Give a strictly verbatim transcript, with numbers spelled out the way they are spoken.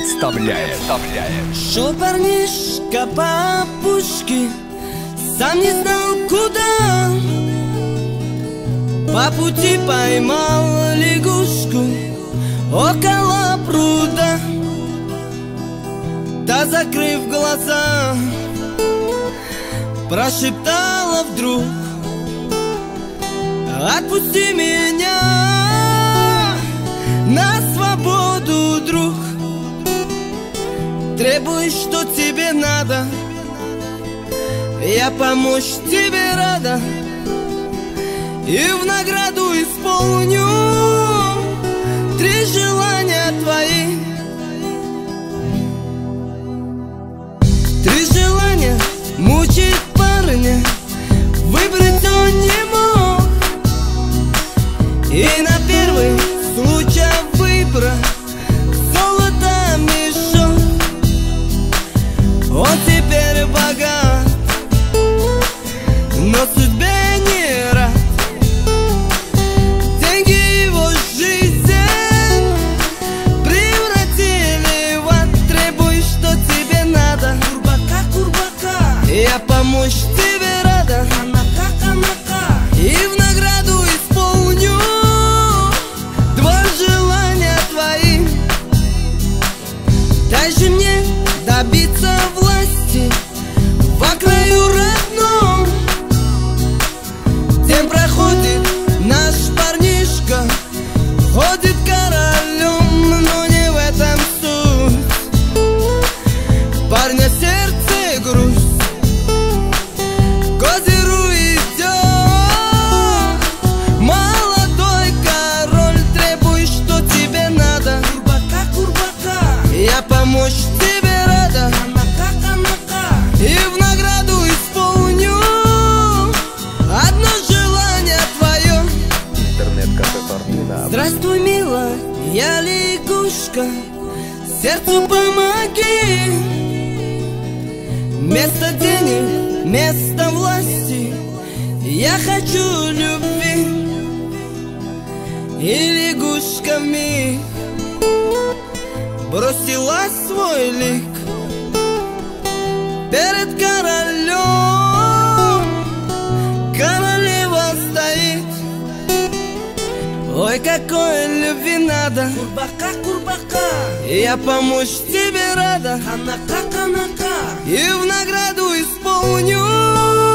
представляет, представляет. Шел парнишка по опушке, сам не знал куда. По пути поймал лягушку около пруда. Та, закрыв глаза, прошептала вдруг: отпусти меня на свободу, друг. Требуешь, что тебе надо, я помочь тебе рада, и в награду исполню три желания твои. Три желания мучает парня, выбрать он не мог, и на первый случай выбора золото мешок. Он теперь богат, но судьбе не рад. Деньги его жизнь превратили в ад. Требуй, что тебе надо, курбака, курбака, я помочь тебе рада, анака, анака, и в награду исполню два желания твои. Дай же мне добиться власти по краю родном. День проходит, наш парнишка ходит королем, но не в этом суть. Парня сердце грусть, к озеру идет молодой король. Требуй, что тебе надо, курбака, курбака, я помочь тебе рада, анака, анака, и в награду исполню одно желание твое. Интернет-кафе Фортуна. Здравствуй, мила, я лягушка, сердцу помоги. Вместо денег, вместо власти я хочу любви. И лягушка вмиг бросила свой лик перед королем. Королева стоит: ой, какой любви надо, курбака, курбака, я помочь тебе рада, анака, анака, и в награду исполню